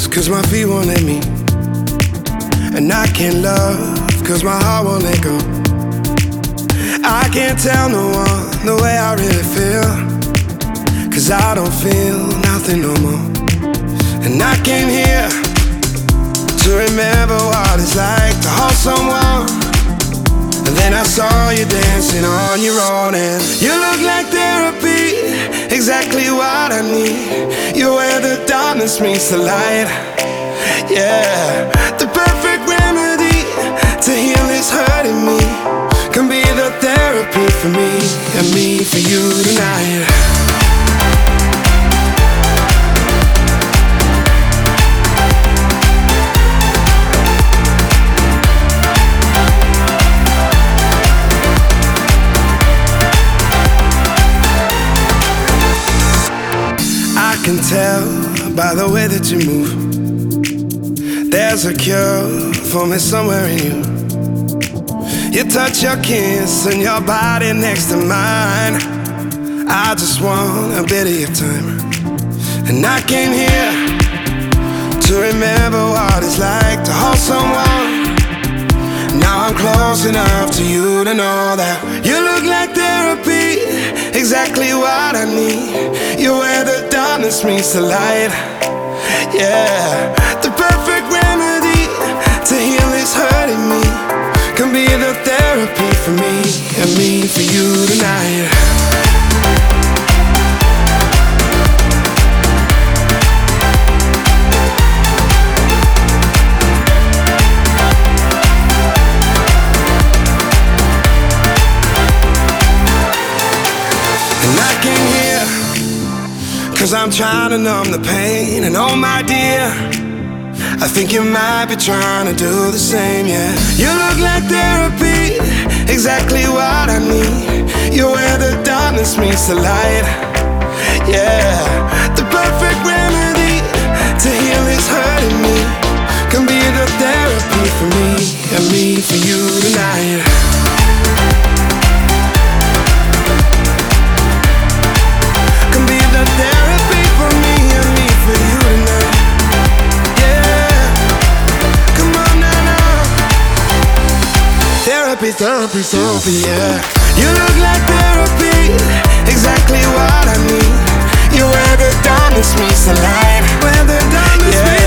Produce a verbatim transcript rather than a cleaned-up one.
cause my feet won't let me. And I can't love, cause my heart won't let go. I can't tell no one the way I really feel, cause I don't feel nothing no more. And I came here to remember what it's like to hold someone. And then I saw you dancing on your own, and you look like therapy, exactly what I need. You're where the darkness meets the light. Yeah, the perfect remedy to heal this hurting me. Can be the therapy for me and me for you tonight. I can tell by the way that you move, there's a cure for me somewhere in you. You touch, your kiss, and your body next to mine. I just want a bit of your time. And I came here to remember what it's like to hold someone. Now I'm close enough to you to know that you look like therapy, exactly what I need. You're where the darkness meets the light. Yeah, the perfect remedy to heal this hurting me. Can be the therapy for me and me for you tonight. And I came here cause I'm trying to numb the pain. And oh my dear, I think you might be trying to do the same, yeah. You look like therapy, exactly what I need. You're where the darkness meets the light. Yeah, the perfect remedy to heal this hurting me. Can be the therapy for me and me for you tonight. Can be the therapy for me and me for you tonight. Therapy, therapy, therapy, yeah. You look like therapy, exactly what I need. You're where the darkness meets the light. Where the darkness yeah. meets